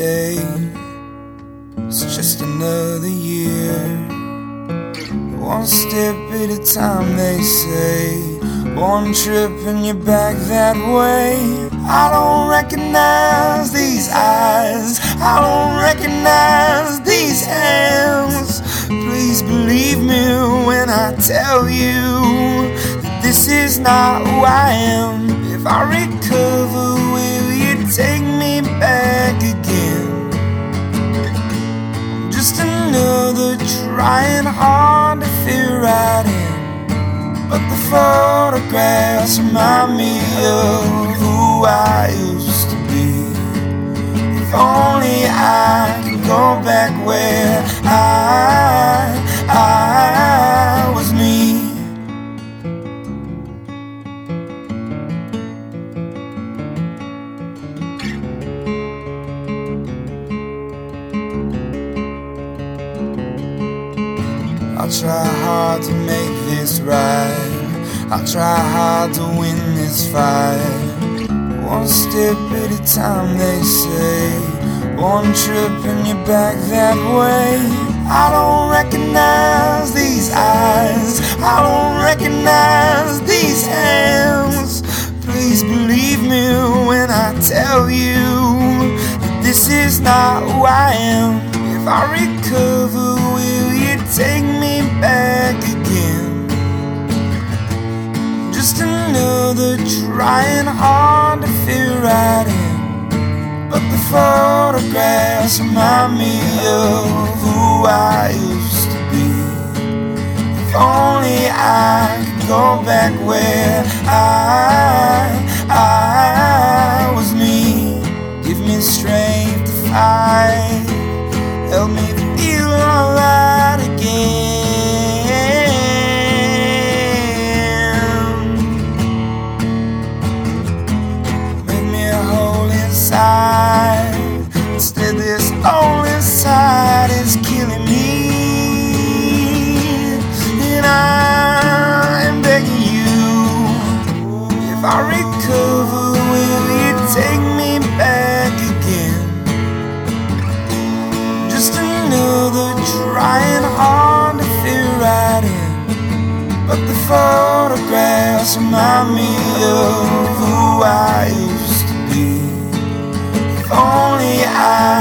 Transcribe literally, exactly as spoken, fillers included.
day, it's just another year. One step at a time, they say. One trip and you're back that way. I don't recognize these eyes, I don't recognize these hands. Please believe me when I tell you that this is not who I am. If I recover, will you take me back again? I'm just another trying hard to fit right in, but the photographs remind me of who I used to be. If only I could go back where I, I was me. I'll try hard to make this right, I'll try hard to win this fight. One step at a time, they say. One trip and you're back that way. I don't recognize these eyes, I don't recognize these hands. Please believe me when I tell you that this is not who I am. If I recover, will you take me back again? Just another trying hard to fit right in, but the photographs remind me of who I used to be. If only I could go back where I, I was me. Give me strength to fight, help me feel alright again. Make me whole inside, instead this hole inside is killing me. And I am begging you, if I recover, will you take me back again? Just another trying hard to fit right in, but the photographs remind me of who I used to be. If only I